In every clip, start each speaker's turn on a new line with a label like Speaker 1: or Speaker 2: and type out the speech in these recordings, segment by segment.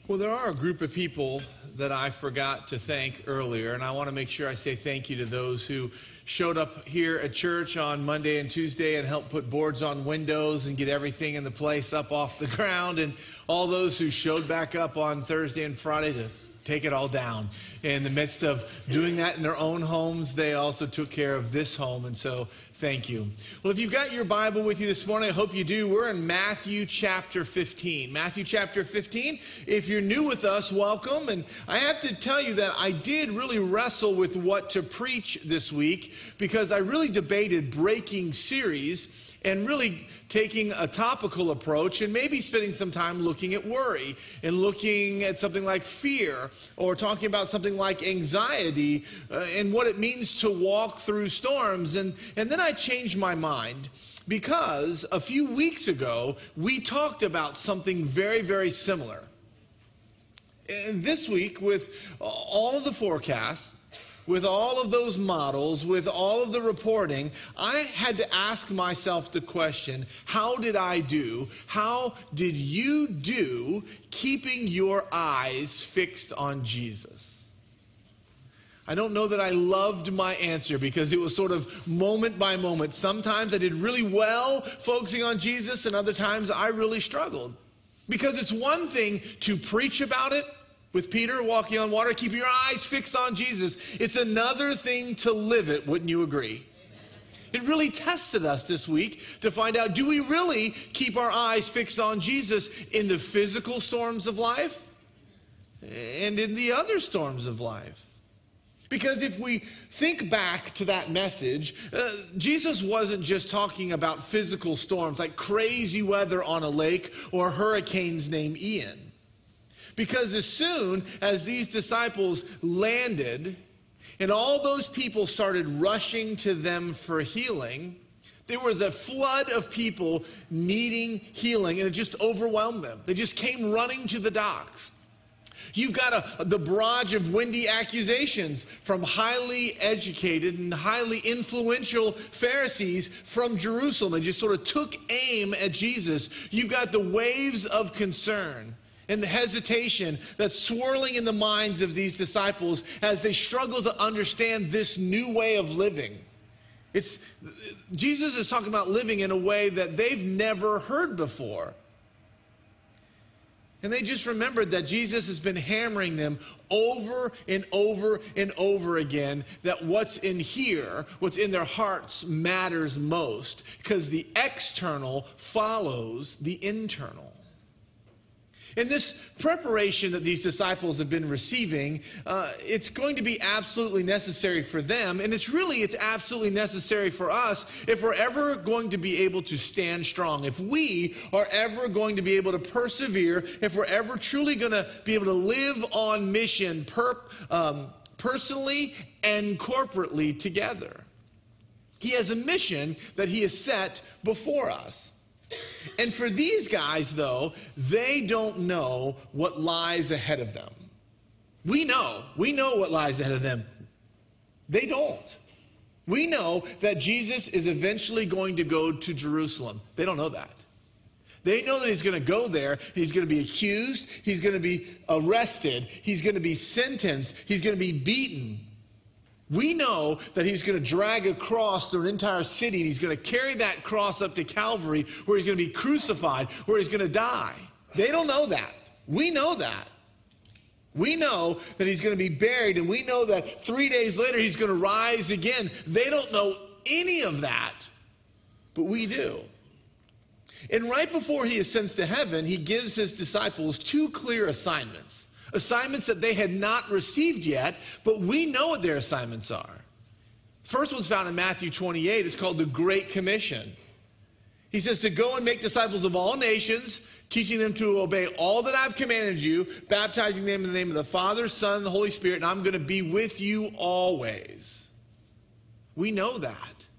Speaker 1: Well, there are a group of people that I forgot to thank earlier, and I want to make sure I say thank you to those who showed up here at church on Monday and Tuesday and helped put boards on windows and get everything in the place up off the ground, and all those who showed back up on Thursday and Friday to take it all down. In the midst of doing that in their own homes, they also took care of this home, and so thank you. Well, if you've got your Bible with you this morning, I hope you do. We're in Matthew chapter 15. Matthew chapter 15. If you're new with us, welcome. And I have to tell you that I did really wrestle with what to preach this week because I really debated breaking series and really taking a topical approach and maybe spending some time looking at worry and looking at something like fear or talking about something like anxiety and what it means to walk through storms. And then I changed my mind because a few weeks ago we talked about something very, very similar. And this week, with all of the forecasts, with all of those models, with all of the reporting, I had to ask myself the question, how did I do? How did you do keeping your eyes fixed on Jesus? I don't know that I loved my answer because it was sort of moment by moment. Sometimes I did really well focusing on Jesus, and other times I really struggled. Because it's one thing to preach about it, with Peter walking on water, keep your eyes fixed on Jesus. It's another thing to live it, wouldn't you agree? It really tested us this week to find out, do we really keep our eyes fixed on Jesus in the physical storms of life and in the other storms of life? Because if we think back to that message, Jesus wasn't just talking about physical storms like crazy weather on a lake or hurricanes named Ian. Because as soon as these disciples landed and all those people started rushing to them for healing, there was a flood of people needing healing, and it just overwhelmed them. They just came running to the docks. You've got the barrage of windy accusations from highly educated and highly influential Pharisees from Jerusalem. They just sort of took aim at Jesus. You've got the waves of concern and the hesitation that's swirling in the minds of these disciples as they struggle to understand this new way of living. Jesus is talking about living in a way that they've never heard before. And they just remembered that Jesus has been hammering them over and over and over again that what's in here, what's in their hearts matters most, because the external follows the internal. In this preparation that these disciples have been receiving, it's going to be absolutely necessary for them, and it's absolutely necessary for us if we're ever going to be able to stand strong, if we are ever going to be able to persevere, if we're ever truly going to be able to live on mission personally and corporately together. He has a mission that he has set before us. And for these guys, though, they don't know what lies ahead of them. We know what lies ahead of them. They don't. We know that Jesus is eventually going to go to Jerusalem. They don't know that. They know that he's going to go there, he's going to be accused, he's going to be arrested, he's going to be sentenced, he's going to be beaten. We know that he's going to drag a cross through an entire city, and he's going to carry that cross up to Calvary, where he's going to be crucified, where he's going to die. They don't know that. We know that. We know that he's going to be buried, and we know that 3 days later he's going to rise again. They don't know any of that, but we do. And right before he ascends to heaven, he gives his disciples two clear assignments. Assignments that they had not received yet, but we know what their assignments are. First one's found in Matthew 28. It's called the Great Commission. He says to go and make disciples of all nations, teaching them to obey all that I've commanded you, baptizing them in the name of the Father, Son, and the Holy Spirit, and I'm going to be with you always. We know that.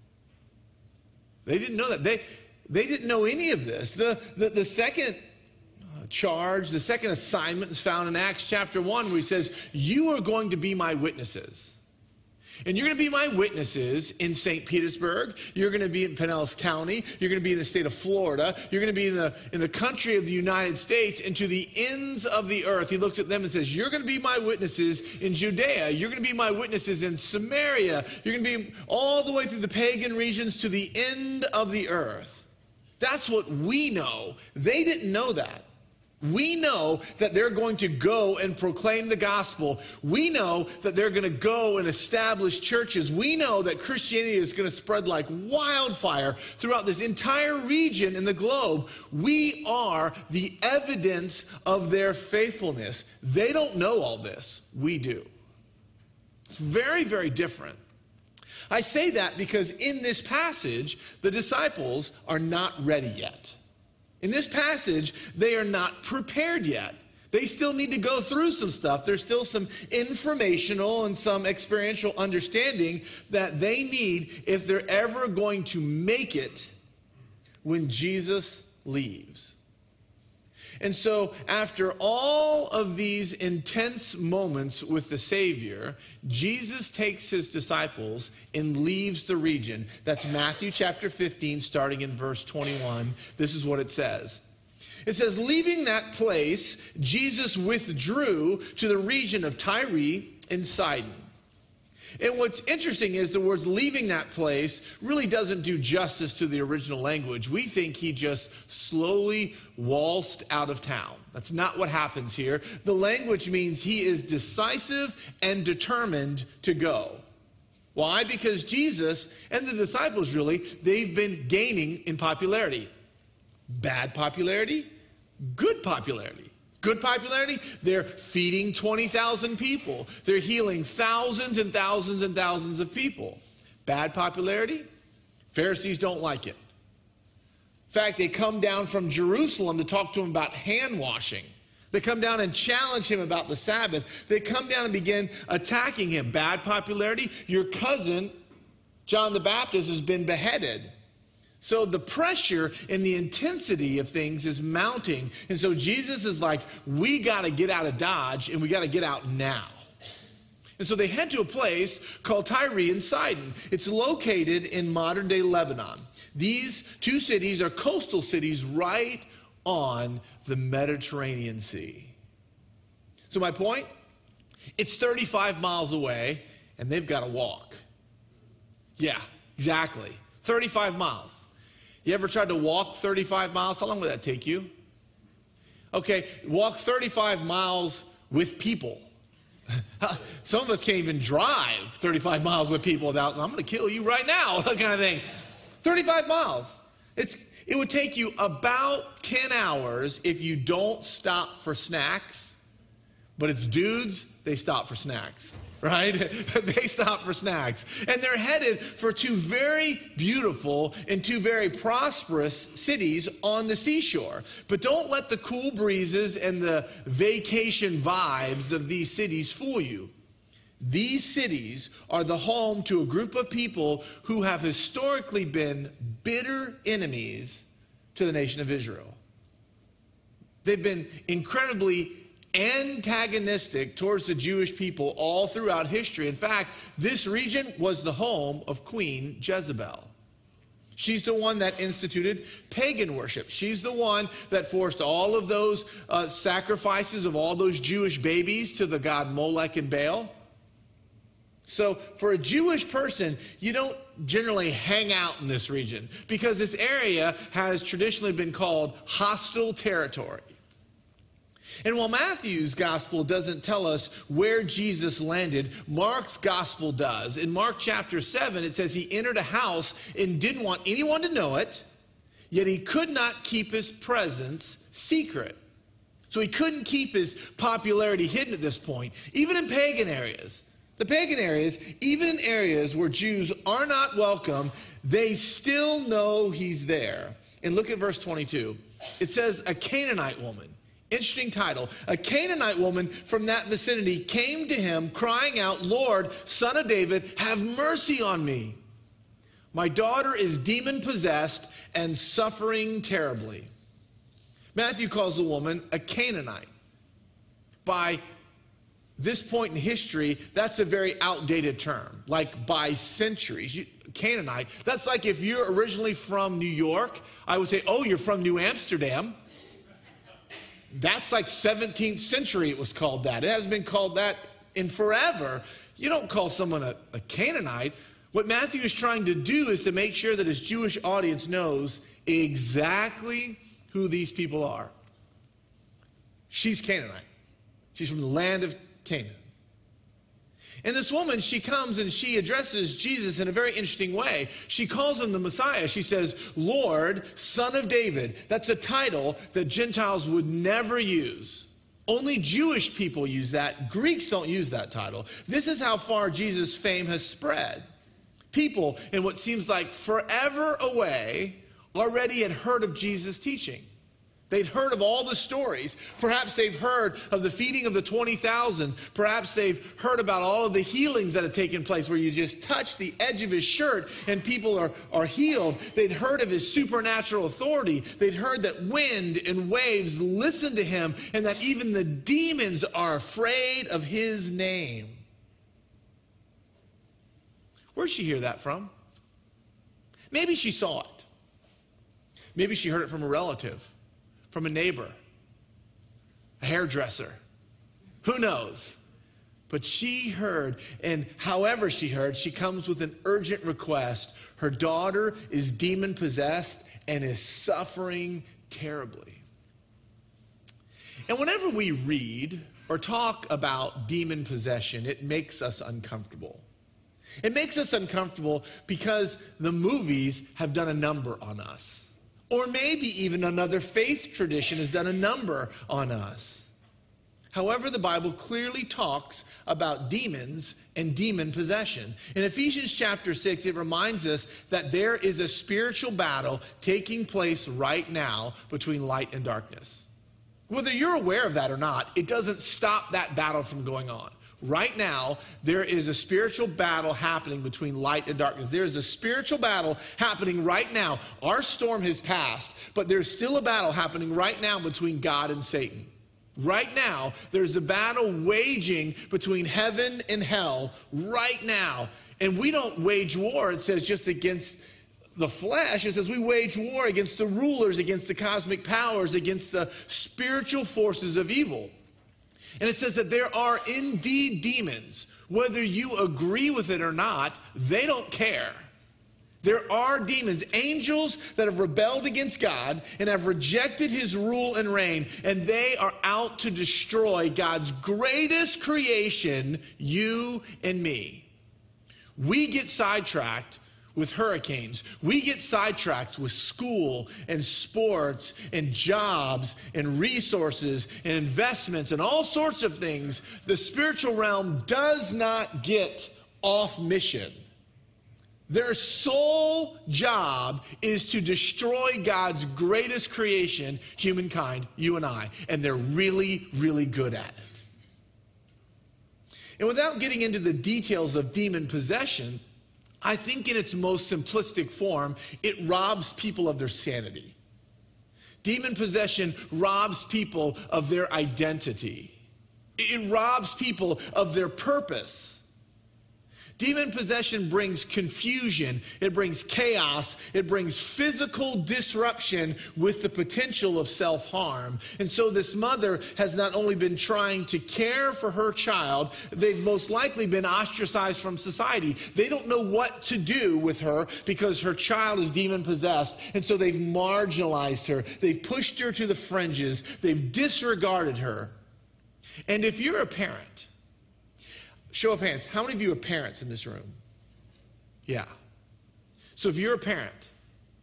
Speaker 1: They didn't know that. They didn't know any of this. The second charge, the second assignment is found in Acts chapter 1, where he says, you are going to be my witnesses. And you're going to be my witnesses in St. Petersburg. You're going to be in Pinellas County. You're going to be in the state of Florida. You're going to be in the country of the United States and to the ends of the earth. He looks at them and says, you're going to be my witnesses in Judea. You're going to be my witnesses in Samaria. You're going to be all the way through the pagan regions to the end of the earth. That's what we know. They didn't know that. We know that they're going to go and proclaim the gospel. We know that they're going to go and establish churches. We know that Christianity is going to spread like wildfire throughout this entire region in the globe. We are the evidence of their faithfulness. They don't know all this. We do. It's very, very different. I say that because in this passage, the disciples are not ready yet. In this passage, they are not prepared yet. They still need to go through some stuff. There's still some informational and some experiential understanding that they need if they're ever going to make it when Jesus leaves. And so after all of these intense moments with the Savior, Jesus takes his disciples and leaves the region. That's Matthew chapter 15, starting in verse 21. This is what it says. It says, leaving that place, Jesus withdrew to the region of Tyre and Sidon. And what's interesting is the words leaving that place really doesn't do justice to the original language. We think he just slowly waltzed out of town. That's not what happens here. The language means he is decisive and determined to go. Why? Because Jesus and the disciples really, they've been gaining in popularity. Bad popularity, good popularity. Good popularity, they're feeding 20,000 people. They're healing thousands and thousands and thousands of people. Bad popularity, Pharisees don't like it. In fact, they come down from Jerusalem to talk to him about hand washing. They come down and challenge him about the Sabbath. They come down and begin attacking him. Bad popularity, your cousin, John the Baptist, has been beheaded. So the pressure and the intensity of things is mounting. And so Jesus is like, we got to get out of Dodge, and we got to get out now. And so they head to a place called Tyre and Sidon. It's located in modern-day Lebanon. These two cities are coastal cities right on the Mediterranean Sea. So my point, it's 35 miles away, and they've got to walk. Yeah, exactly. 35 miles. You ever tried to walk 35 miles? How long would that take you? Okay, walk 35 miles with people. Some of us can't even drive 35 miles with people without, I'm going to kill you right now, that kind of thing. 35 miles. It would take you about 10 hours if you don't stop for snacks. But it's dudes, they stop for snacks. Right? They stop for snacks. And they're headed for two very beautiful and two very prosperous cities on the seashore. But don't let the cool breezes and the vacation vibes of these cities fool you. These cities are the home to a group of people who have historically been bitter enemies to the nation of Israel. They've been incredibly antagonistic towards the Jewish people all throughout history. In fact, this region was the home of Queen Jezebel. She's the one that instituted pagan worship. She's the one that forced all of those sacrifices of all those Jewish babies to the god Molech and Baal. So for a Jewish person, you don't generally hang out in this region because this area has traditionally been called hostile territory. And while Matthew's gospel doesn't tell us where Jesus landed, Mark's gospel does. In Mark chapter 7, it says he entered a house and didn't want anyone to know it, yet he could not keep his presence secret. So he couldn't keep his popularity hidden at this point, even in pagan areas. The pagan areas, even in areas where Jews are not welcome, they still know he's there. And look at verse 22. It says, a Canaanite woman. Interesting title. A Canaanite woman from that vicinity came to him crying out, Lord, Son of David, have mercy on me. My daughter is demon-possessed and suffering terribly. Matthew calls the woman a Canaanite. By this point in history, that's a very outdated term, like by centuries. Canaanite, that's like if you're originally from New York, I would say, oh, you're from New Amsterdam. That's like 17th century it was called that. It hasn't been called that in forever. You don't call someone a Canaanite. What Matthew is trying to do is to make sure that his Jewish audience knows exactly who these people are. She's Canaanite. She's from the land of Canaan. And this woman, she comes and she addresses Jesus in a very interesting way. She calls him the Messiah. She says, Lord, Son of David. That's a title that Gentiles would never use. Only Jewish people use that. Greeks don't use that title. This is how far Jesus' fame has spread. People in what seems like forever away already had heard of Jesus' teaching. They'd heard of all the stories. Perhaps they've heard of the feeding of the 20,000. Perhaps they've heard about all of the healings that have taken place where you just touch the edge of his shirt and people are healed. They'd heard of his supernatural authority. They'd heard that wind and waves listen to him and that even the demons are afraid of his name. Where'd she hear that from? Maybe she saw it. Maybe she heard it from a relative. From a neighbor, a hairdresser, who knows? But she heard, and however she heard, she comes with an urgent request. Her daughter is demon-possessed and is suffering terribly. And whenever we read or talk about demon possession, it makes us uncomfortable. It makes us uncomfortable because the movies have done a number on us. Or maybe even another faith tradition has done a number on us. However, the Bible clearly talks about demons and demon possession. In Ephesians chapter 6, it reminds us that there is a spiritual battle taking place right now between light and darkness. Whether you're aware of that or not, it doesn't stop that battle from going on. Right now, there is a spiritual battle happening between light and darkness. There is a spiritual battle happening right now. Our storm has passed, but there's still a battle happening right now between God and Satan. Right now, there's a battle waging between heaven and hell right now. And we don't wage war, it says, just against the flesh. It says we wage war against the rulers, against the cosmic powers, against the spiritual forces of evil. And it says that there are indeed demons. Whether you agree with it or not, they don't care. There are demons, angels that have rebelled against God and have rejected his rule and reign, and they are out to destroy God's greatest creation, you and me. We get sidetracked with hurricanes. We get sidetracked with school and sports and jobs and resources and investments and all sorts of things. The spiritual realm does not get off mission. Their sole job is to destroy God's greatest creation, humankind, you and I. And they're really, really good at it. And without getting into the details of demon possession, I think in its most simplistic form, it robs people of their sanity. Demon possession robs people of their identity. It robs people of their purpose. Demon possession brings confusion, it brings chaos, it brings physical disruption with the potential of self-harm. And so this mother has not only been trying to care for her child, they've most likely been ostracized from society. They don't know what to do with her because her child is demon possessed. And so they've marginalized her, they've pushed her to the fringes, they've disregarded her. And if you're a parent, show of hands, how many of you are parents in this room? Yeah. So if you're a parent,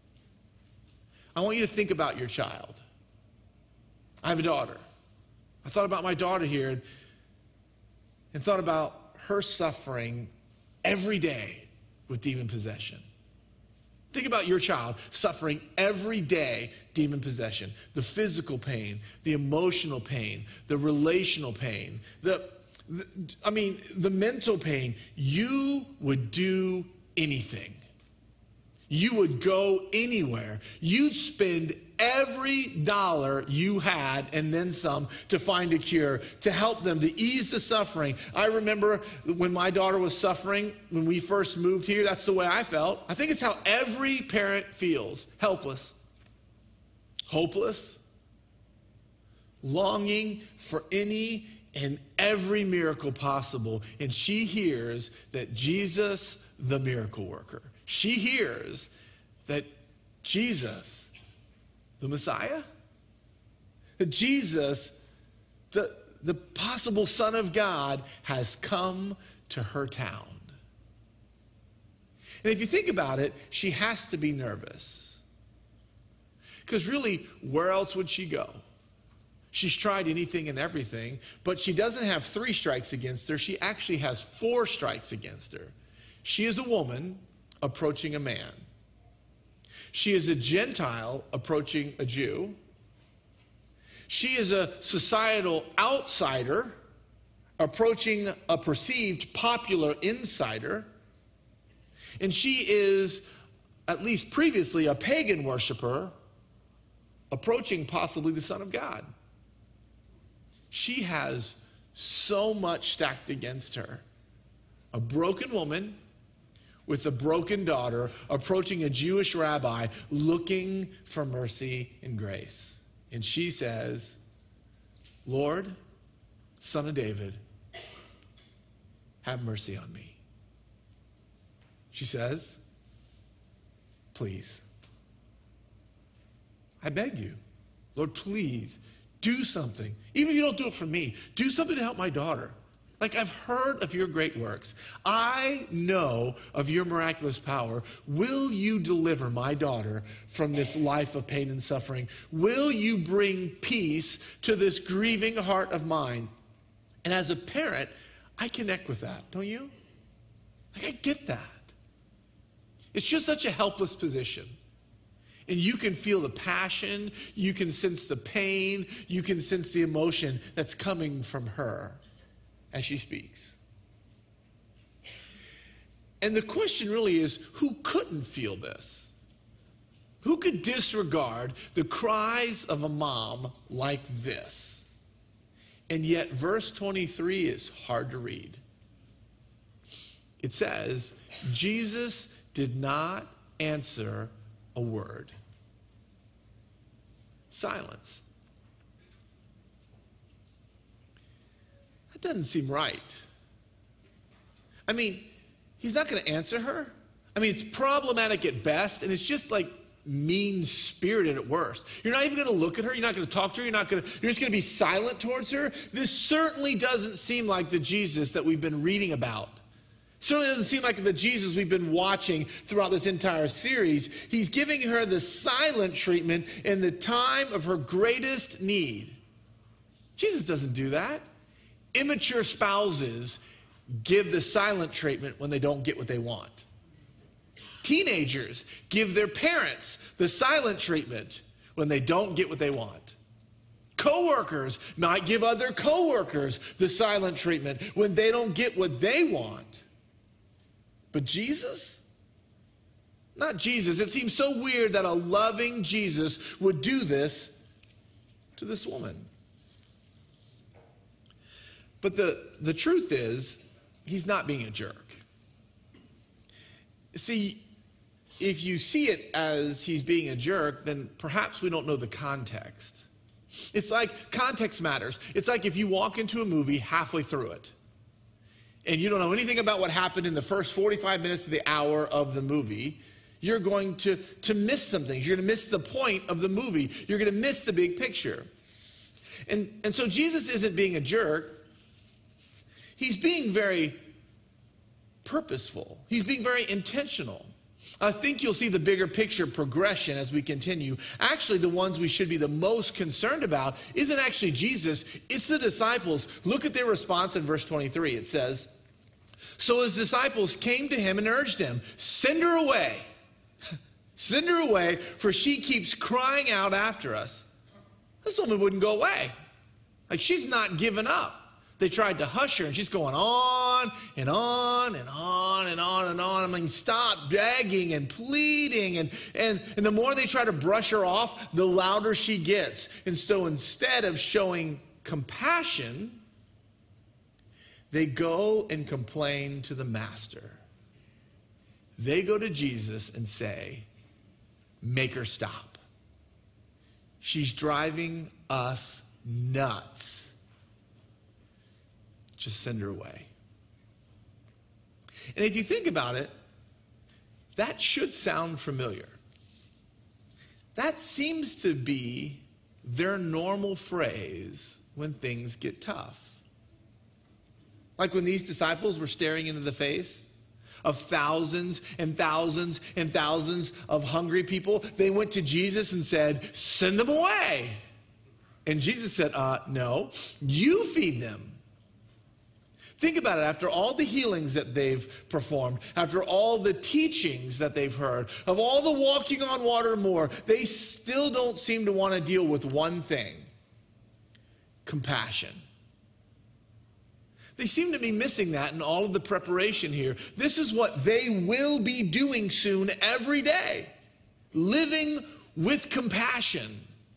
Speaker 1: I want you to think about your child. I have a daughter. I thought about my daughter here and thought about her suffering every day with demon possession. Think about your child suffering every day demon possession. The physical pain, the emotional pain, the relational pain, the mental pain. You would do anything. You would go anywhere. You'd spend every dollar you had and then some to find a cure, to help them, to ease the suffering. I remember when my daughter was suffering, when we first moved here, that's the way I felt. I think it's how every parent feels. Helpless, hopeless, longing for any and every miracle possible. And she hears that Jesus, the miracle worker, she hears that Jesus, the Messiah, that Jesus, the possible Son of God, has come to her town. And if you think about it, she has to be nervous. Because really, where else would she go? She's tried anything and everything, but she doesn't have 3 strikes against her. She actually has 4 strikes against her. She is a woman approaching a man. She is a Gentile approaching a Jew. She is a societal outsider approaching a perceived popular insider. And she is, at least previously, a pagan worshiper approaching possibly the Son of God. She has so much stacked against her. A broken woman with a broken daughter approaching a Jewish rabbi looking for mercy and grace. And she says, Lord, Son of David, have mercy on me. She says, please. I beg you, Lord, please do something. Even if you don't do it for me, do something to help my daughter. Like, I've heard of your great works. I know of your miraculous power. Will you deliver my daughter from this life of pain and suffering? Will you bring peace to this grieving heart of mine? And as a parent, I connect with that, don't you? Like, I get that. It's just such a helpless position. And you can feel the passion, you can sense the pain, you can sense the emotion that's coming from her as she speaks. And the question really is, who couldn't feel this? Who could disregard the cries of a mom like this? And yet verse 23 is hard to read. It says, Jesus did not answer a word. Silence. That doesn't seem right. I mean, he's not going to answer her. I mean, it's problematic at best, and it's just like mean-spirited at worst. You're not even going to look at her. You're not going to talk to her. You're just going to be silent towards her. This certainly doesn't seem like the Jesus that we've been reading about. Certainly doesn't seem like the Jesus we've been watching throughout this entire series. He's giving her the silent treatment in the time of her greatest need. Jesus doesn't do that. Immature spouses give the silent treatment when they don't get what they want. Teenagers give their parents the silent treatment when they don't get what they want. Coworkers might give other coworkers the silent treatment when they don't get what they want. But Jesus? Not Jesus. It seems so weird that a loving Jesus would do this to this woman. But the truth is, he's not being a jerk. See, if you see it as he's being a jerk, then perhaps we don't know the context. It's like context matters. It's like if you walk into a movie halfway through it, and you don't know anything about what happened in the first 45 minutes to the hour of the movie, you're going to miss some things. You're going to miss the point of the movie. You're going to miss the big picture. And so Jesus isn't being a jerk. He's being very purposeful. He's being very intentional. I think you'll see the bigger picture progression as we continue. Actually, the ones we should be the most concerned about isn't actually Jesus, it's the disciples. Look at their response in verse 23. It says, so his disciples came to him and urged him, send her away. Send her away, for she keeps crying out after us. This woman wouldn't go away. Like, she's not giving up. They tried to hush her, and she's going on and on and on and on and on. I mean, stop begging and pleading. And the more they try to brush her off, the louder she gets. And so instead of showing compassion, they go and complain to the master. They go to Jesus and say, make her stop. She's driving us nuts. Just send her away. And if you think about it, that should sound familiar. That seems to be their normal phrase when things get tough. Like when these disciples were staring into the face of thousands and thousands and thousands of hungry people, they went to Jesus and said, send them away. And Jesus said, no, you feed them. Think about it. After all the healings that they've performed, after all the teachings that they've heard, of all the walking on water more, they still don't seem to want to deal with one thing: compassion. They seem to be missing that in all of the preparation here. This is what they will be doing soon every day, living with compassion.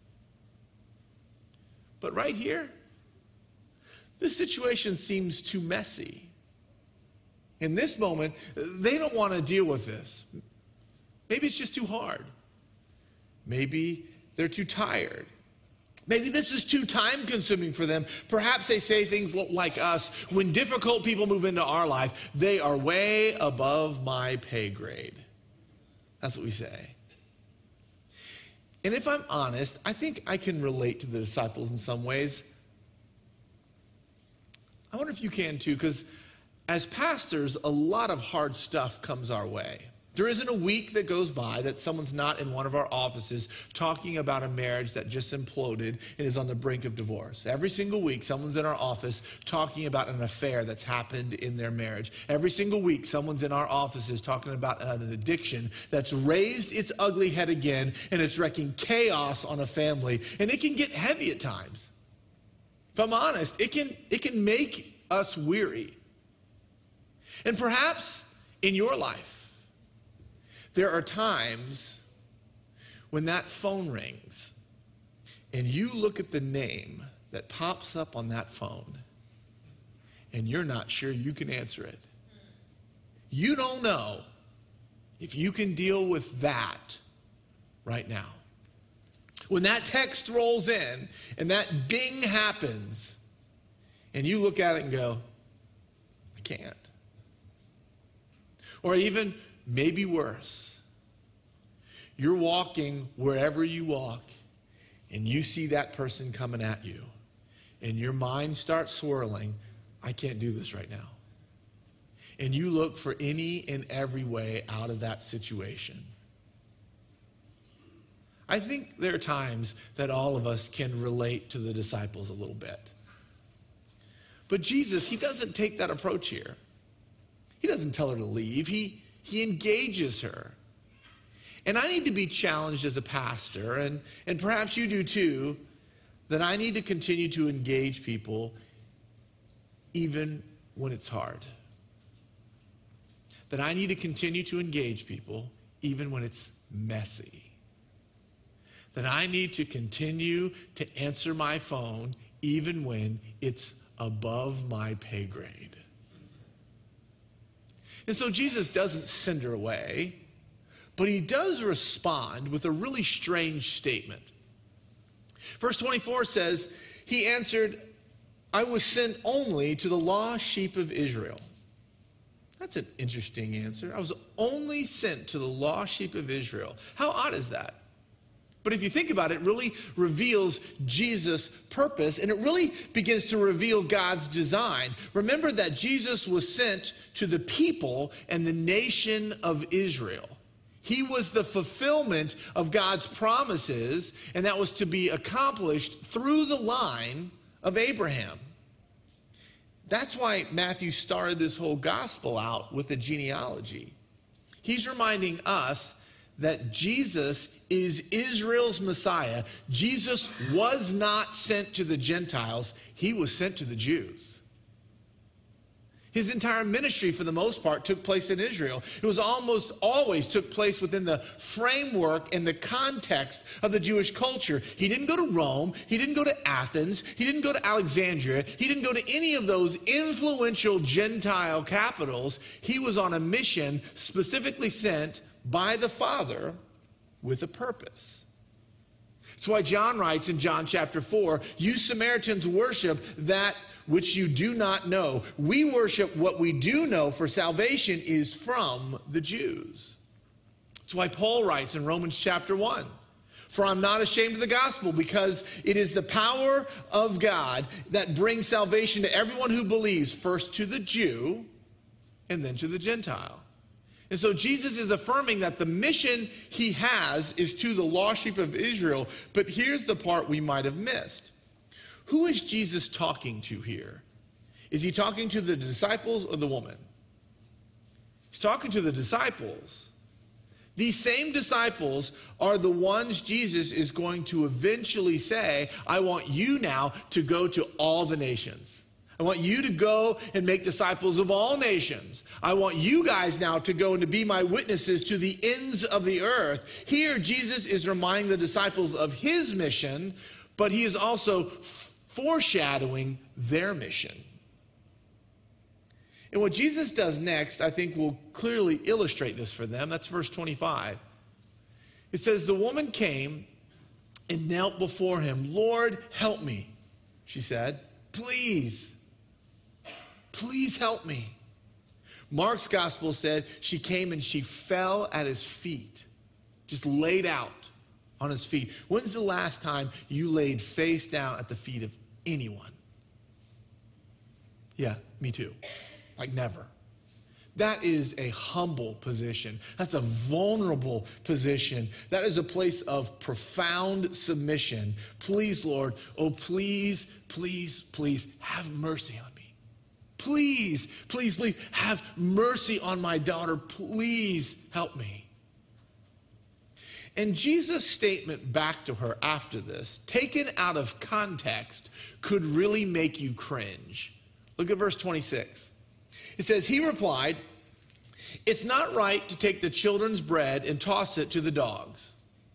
Speaker 1: But right here, this situation seems too messy. In this moment, they don't want to deal with this. Maybe it's just too hard. Maybe they're too tired. Maybe this is too time-consuming for them. Perhaps they say things like us. When difficult people move into our life, they are way above my pay grade. That's what we say. And if I'm honest, I think I can relate to the disciples in some ways. I wonder if you can too, because as pastors, a lot of hard stuff comes our way. There isn't a week that goes by that someone's not in one of our offices talking about a marriage that just imploded and is on the brink of divorce. Every single week, someone's in our office talking about an affair that's happened in their marriage. Every single week, someone's in our offices talking about an addiction that's raised its ugly head again, and it's wreaking chaos on a family. And it can get heavy at times. If I'm honest, it can make us weary. And perhaps in your life, there are times when that phone rings and you look at the name that pops up on that phone and you're not sure you can answer it. You don't know if you can deal with that right now. When that text rolls in and that ding happens and you look at it and go, I can't. Or even maybe worse, you're walking wherever you walk and you see that person coming at you and your mind starts swirling, I can't do this right now. And you look for any and every way out of that situation. I think there are times that all of us can relate to the disciples a little bit. But Jesus, he doesn't take that approach here. He doesn't tell her to leave. He engages her. And I need to be challenged as a pastor, and perhaps you do too, that I need to continue to engage people even when it's hard. That I need to continue to engage people even when it's messy. That I need to continue to answer my phone even when it's above my pay grade. And so Jesus doesn't send her away, but he does respond with a really strange statement. Verse 24 says, he answered, I was sent only to the lost sheep of Israel. That's an interesting answer. I was only sent to the lost sheep of Israel. How odd is that? But if you think about it, it really reveals Jesus' purpose, and it really begins to reveal God's design. Remember that Jesus was sent to the people and the nation of Israel. He was the fulfillment of God's promises, and that was to be accomplished through the line of Abraham. That's why Matthew started this whole gospel out with a genealogy. He's reminding us that Jesus is Israel's Messiah. Jesus was not sent to the Gentiles. He was sent to the Jews. His entire ministry, for the most part, took place in Israel. It was almost always took place within the framework and the context of the Jewish culture. He didn't go to Rome. He didn't go to Athens. He didn't go to Alexandria. He didn't go to any of those influential Gentile capitals. He was on a mission specifically sent by the Father with a purpose. That's why John writes in John chapter 4, you Samaritans worship that which you do not know. We worship what we do know, for salvation is from the Jews. That's why Paul writes in Romans chapter 1, for I'm not ashamed of the gospel, because it is the power of God that brings salvation to everyone who believes, first to the Jew and then to the Gentile. And so Jesus is affirming that the mission he has is to the lost sheep of Israel. But here's the part we might have missed. Who is Jesus talking to here? Is he talking to the disciples or the woman? He's talking to the disciples. These same disciples are the ones Jesus is going to eventually say, I want you now to go to all the nations. I want you to go and make disciples of all nations. I want you guys now to go and to be my witnesses to the ends of the earth. Here, Jesus is reminding the disciples of his mission, but he is also foreshadowing their mission. And what Jesus does next, I think, will clearly illustrate this for them. That's verse 25. It says, the woman came and knelt before him. Lord, help me, she said. Please help me. Mark's gospel said she came and she fell at his feet, just laid out on his feet. When's the last time you laid face down at the feet of anyone? Yeah, me too. Like never. That is a humble position. That's a vulnerable position. That is a place of profound submission. Please, Lord, oh, please, please, please have mercy on me. Please, please, please have mercy on my daughter. Please help me. And Jesus' statement back to her after this, taken out of context, could really make you cringe. Look at verse 26. It says, he replied, it's not right to take the children's bread and toss it to the dogs.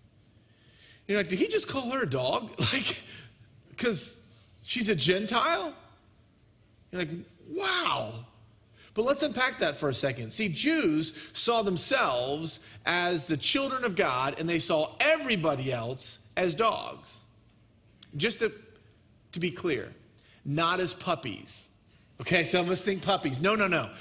Speaker 1: You're like, did he just call her a dog? Like, because she's a Gentile? You're like, wow. But let's unpack that for a second. See, Jews saw themselves as the children of God, and they saw everybody else as dogs. Just to be clear, not as puppies. Okay, some of us think puppies. No.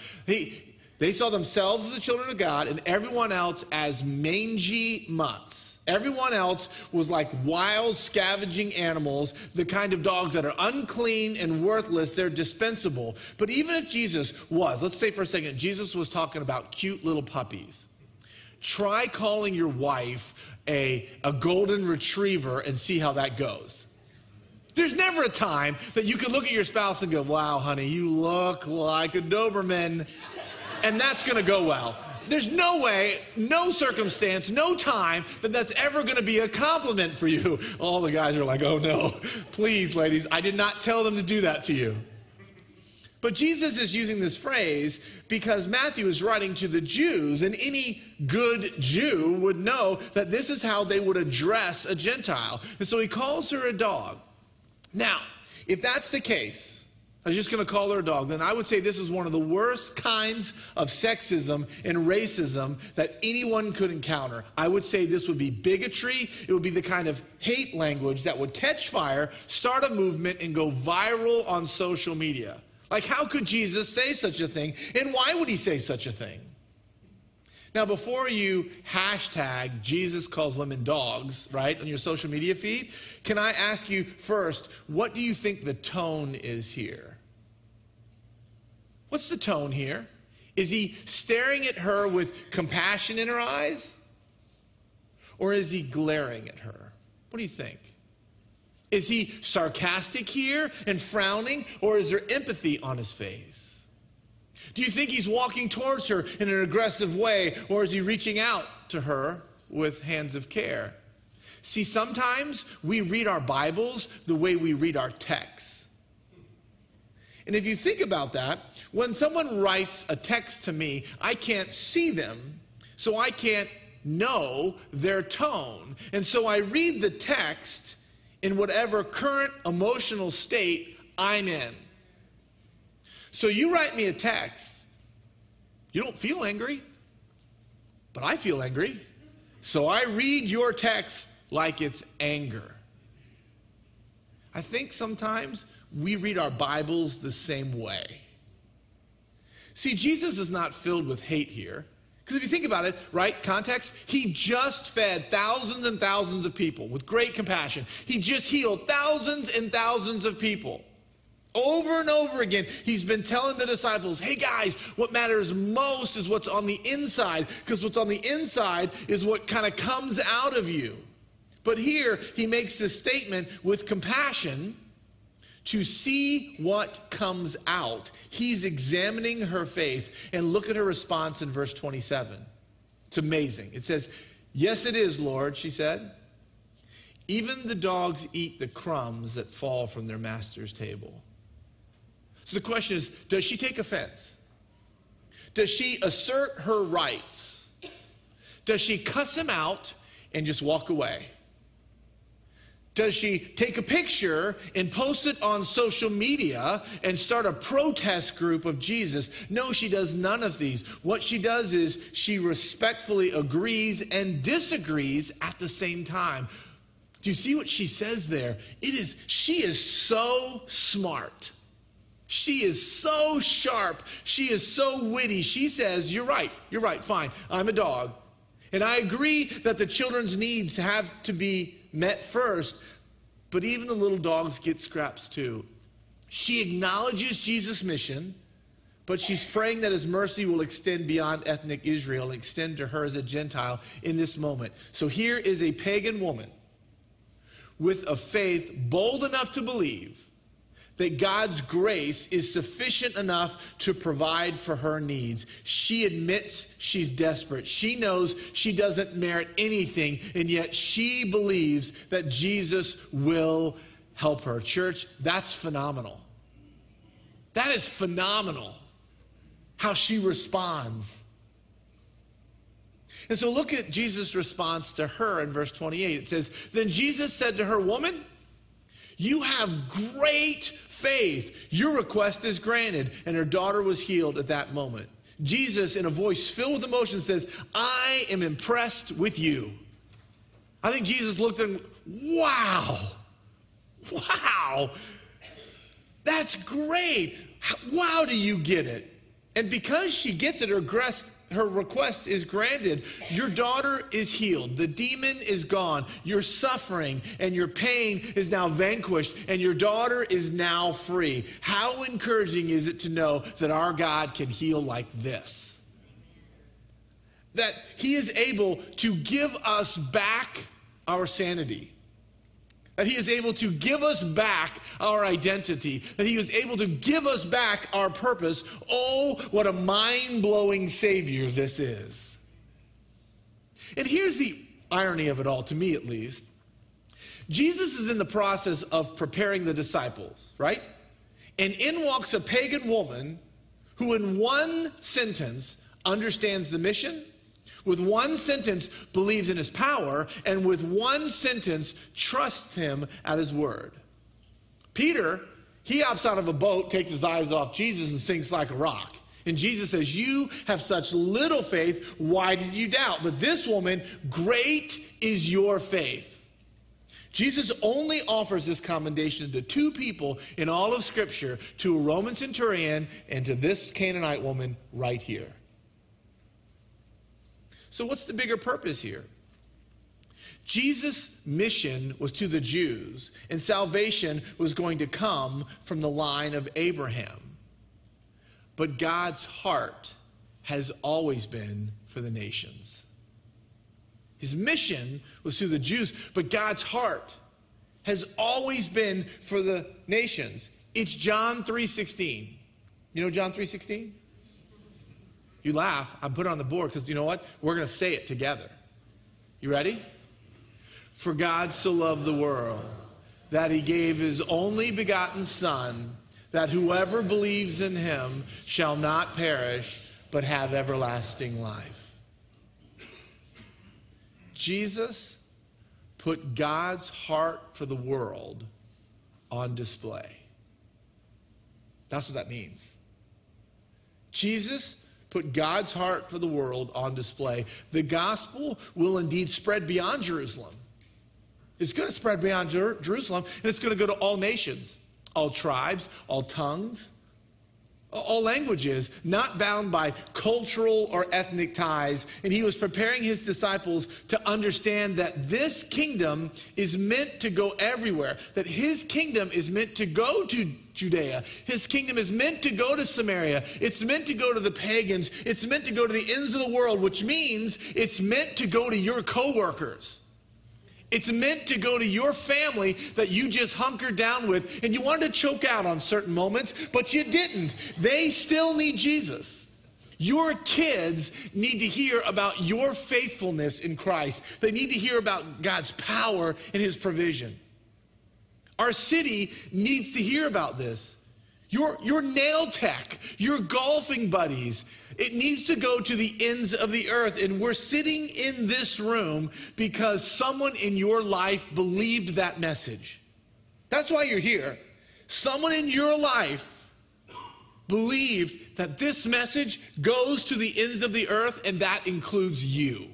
Speaker 1: They saw themselves as the children of God and everyone else as mangy mutts. Everyone else was like wild scavenging animals, the kind of dogs that are unclean and worthless. They're dispensable. But even if Jesus was, let's say for a second, Jesus was talking about cute little puppies. Try calling your wife a golden retriever and see how that goes. There's never a time that you can look at your spouse and go, wow, honey, you look like a Doberman. And that's going to go well. There's no way, no circumstance, no time that that's ever going to be a compliment for you. All the guys are like, oh no, please, ladies, I did not tell them to do that to you. But Jesus is using this phrase because Matthew is writing to the Jews, and any good Jew would know that this is how they would address a Gentile. And so he calls her a dog. Now, if that's the case, I was just going to call her a dog, then I would say this is one of the worst kinds of sexism and racism that anyone could encounter. I would say this would be bigotry. It would be the kind of hate language that would catch fire, start a movement, and go viral on social media. Like, how could Jesus say such a thing? And why would he say such a thing? Now, before you hashtag Jesus calls women dogs, right, on your social media feed, can I ask you first, what do you think the tone is here? What's the tone here? Is he staring at her with compassion in her eyes? Or is he glaring at her? What do you think? Is he sarcastic here and frowning? Or is there empathy on his face? Do you think he's walking towards her in an aggressive way? Or is he reaching out to her with hands of care? See, sometimes we read our Bibles the way we read our texts. And if you think about that, when someone writes a text to me, I can't see them, so I can't know their tone. And so I read the text in whatever current emotional state I'm in. So you write me a text, you don't feel angry, but I feel angry. So I read your text like it's anger. I think sometimes we read our Bibles the same way. See, Jesus is not filled with hate here. Because if you think about it, right, context, he just fed thousands and thousands of people with great compassion. He just healed thousands and thousands of people. Over and over again, he's been telling the disciples, hey guys, what matters most is what's on the inside, because what's on the inside is what kind of comes out of you. But here, he makes this statement with compassion to see what comes out. He's examining her faith, and look at her response in verse 27. It's amazing. It says, yes, it is, Lord, she said. Even the dogs eat the crumbs that fall from their master's table. So the question is, does she take offense? Does she assert her rights? Does she cuss him out and just walk away? Does she take a picture and post it on social media and start a protest group of Jesus? No, she does none of these. What she does is she respectfully agrees and disagrees at the same time. Do you see what she says there? She is so smart. She is so sharp. She is so witty. She says, you're right, fine. I'm a dog. And I agree that the children's needs have to be met first, but even the little dogs get scraps too. She acknowledges Jesus' mission, but she's praying that his mercy will extend beyond ethnic Israel and extend to her as a Gentile in this moment. So here is a pagan woman with a faith bold enough to believe that God's grace is sufficient enough to provide for her needs. She admits she's desperate. She knows she doesn't merit anything, and yet she believes that Jesus will help her. Church, that's phenomenal. That is phenomenal, how she responds. And so look at Jesus' response to her in verse 28. It says, then Jesus said to her, woman, you have great faith. Your request is granted. And her daughter was healed at that moment. Jesus, in a voice filled with emotion, says, I am impressed with you. I think Jesus looked at him, wow, that's great. Wow, do you get it? And because she gets it, her request is granted. Your daughter is healed. The demon is gone. Your suffering and your pain is now vanquished, and your daughter is now free. How encouraging is it to know that our God can heal like this? That he is able to give us back our sanity. That he is able to give us back our identity. That he is able to give us back our purpose. Oh, what a mind-blowing Savior this is. And here's the irony of it all, to me at least. Jesus is in the process of preparing the disciples, right? And in walks a pagan woman who in one sentence understands the mission, with one sentence believes in his power, and with one sentence trusts him at his word. Peter, he hops out of a boat, takes his eyes off Jesus, and sinks like a rock. And Jesus says, you have such little faith, why did you doubt? But this woman, great is your faith. Jesus only offers this commendation to two people in all of Scripture, to a Roman centurion and to this Canaanite woman right here. So what's the bigger purpose here? Jesus' mission was to the Jews, and salvation was going to come from the line of Abraham. But God's heart has always been for the nations. His mission was to the Jews, but God's heart has always been for the nations. It's John 3:16. You know John 3:16? You laugh. I put it on the board because you know what? We're going to say it together. You ready? For God so loved the world that he gave his only begotten Son, that whoever believes in him shall not perish, but have everlasting life. Jesus put God's heart for the world on display. That's what that means. Jesus put God's heart for the world on display. The gospel will indeed spread beyond Jerusalem. It's going to spread beyond Jerusalem, and it's going to go to all nations, all tribes, all tongues, all languages, not bound by cultural or ethnic ties. And he was preparing his disciples to understand that this kingdom is meant to go everywhere, that his kingdom is meant to go to Judea. His kingdom is meant to go to Samaria. It's meant to go to the pagans. It's meant to go to the ends of the world, which means it's meant to go to your coworkers. It's meant to go to your family that you just hunkered down with, and you wanted to choke out on certain moments, but you didn't. They still need Jesus. Your kids need to hear about your faithfulness in Christ. They need to hear about God's power and his provision. Our city needs to hear about this. Your nail tech, your golfing buddies, it needs to go to the ends of the earth. And we're sitting in this room because someone in your life believed that message. That's why you're here. Someone in your life believed that this message goes to the ends of the earth, and that includes you.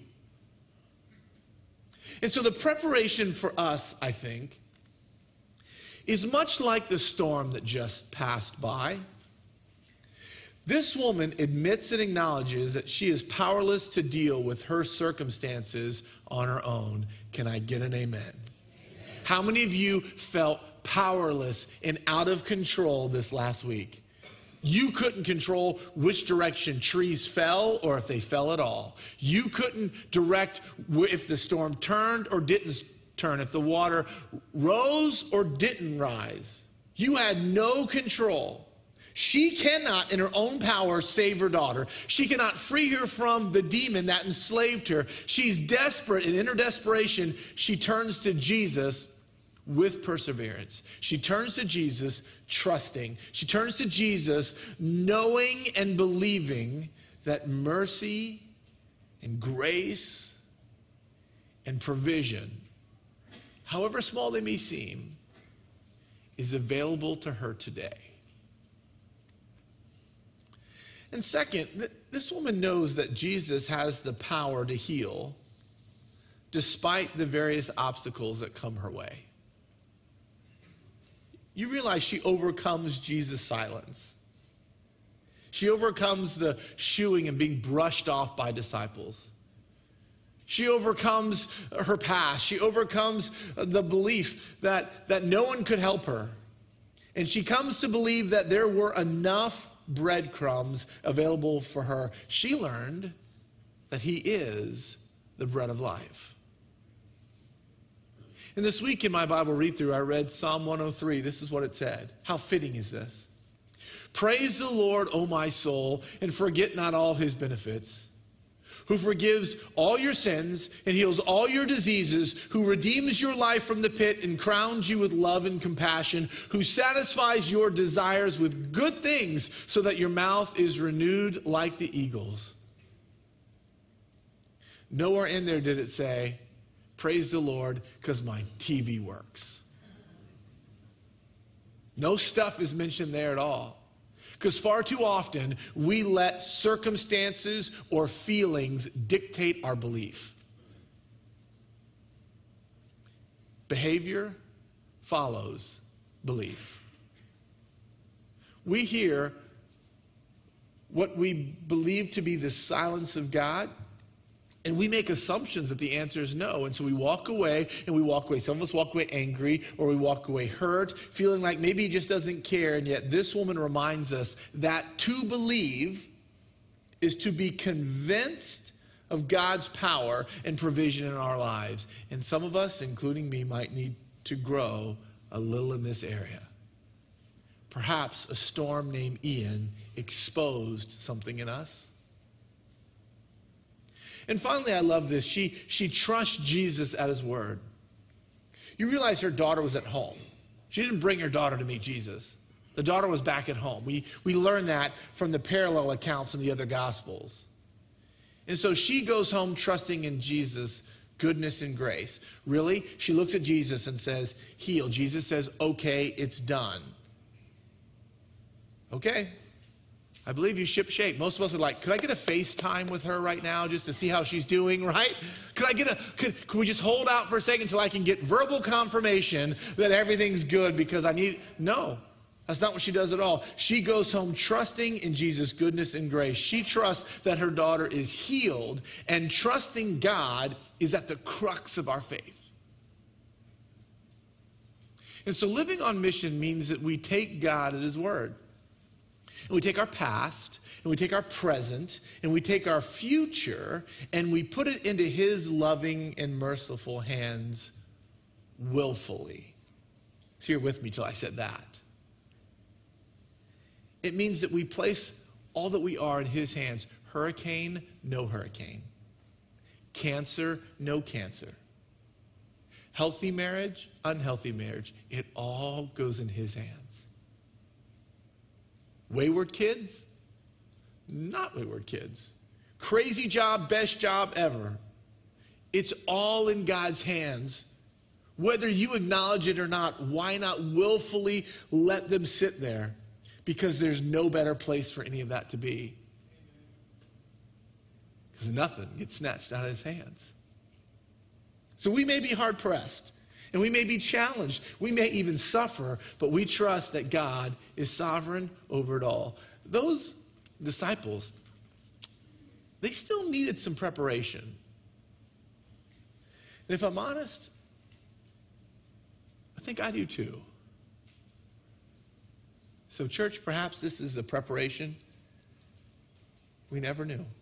Speaker 1: And so the preparation for us, I think, is much like the storm that just passed by. This woman admits and acknowledges that she is powerless to deal with her circumstances on her own. Can I get an amen? Amen. How many of you felt powerless and out of control this last week? You couldn't control which direction trees fell or if they fell at all. You couldn't direct if the storm turned or didn't turn, if the water rose or didn't rise. You had no control. She cannot, in her own power, save her daughter. She cannot free her from the demon that enslaved her. She's desperate, and in her desperation, she turns to Jesus with perseverance. She turns to Jesus trusting. She turns to Jesus knowing and believing that mercy and grace and provision, however small they may seem, is available to her today. And second, this woman knows that Jesus has the power to heal despite the various obstacles that come her way. You realize she overcomes Jesus' silence. She overcomes the shooing and being brushed off by disciples. She overcomes her past. She overcomes the belief that no one could help her. And she comes to believe that there were enough breadcrumbs available for her. She learned that he is the bread of life. And this week in my Bible read-through, I read Psalm 103. This is what it said. How fitting is this? Praise the Lord, O my soul, and forget not all his benefits, who forgives all your sins and heals all your diseases, who redeems your life from the pit and crowns you with love and compassion, who satisfies your desires with good things so that your mouth is renewed like the eagles. Nowhere in there did it say, praise the Lord because my TV works. No stuff is mentioned there at all. Because far too often, we let circumstances or feelings dictate our belief. Behavior follows belief. We hear what we believe to be the silence of God, and we make assumptions that the answer is no. And so we walk away, and we walk away. Some of us walk away angry, or we walk away hurt, feeling like maybe he just doesn't care. And yet this woman reminds us that to believe is to be convinced of God's power and provision in our lives. And some of us, including me, might need to grow a little in this area. Perhaps a storm named Ian exposed something in us. And finally, I love this. She trusts Jesus at his word. You realize her daughter was at home. She didn't bring her daughter to meet Jesus. The daughter was back at home. We learn that from the parallel accounts in the other Gospels. And so she goes home trusting in Jesus' goodness and grace. Really? She looks at Jesus and says, heal. Jesus says, okay, it's done. Okay. I believe you ship shape. Most of us are like, could I get a FaceTime with her right now just to see how she's doing, right? Could we just hold out for a second until I can get verbal confirmation that everything's good because I need, no. That's not what she does at all. She goes home trusting in Jesus' goodness and grace. She trusts that her daughter is healed, and trusting God is at the crux of our faith. And so living on mission means that we take God at his word. And we take our past, and we take our present, and we take our future, and we put it into his loving and merciful hands willfully. So you're with me till I said that. It means that we place all that we are in his hands. Hurricane, no hurricane. Cancer, no cancer. Healthy marriage, unhealthy marriage. It all goes in his hands. Wayward kids, not wayward kids. Crazy job, best job ever. It's all in God's hands. Whether you acknowledge it or not, why not willfully let them sit there? Because there's no better place for any of that to be. Because nothing gets snatched out of his hands. So we may be hard pressed, and we may be challenged. We may even suffer, but we trust that God is sovereign over it all. Those disciples, they still needed some preparation. And if I'm honest, I think I do too. So church, perhaps this is a preparation we never knew.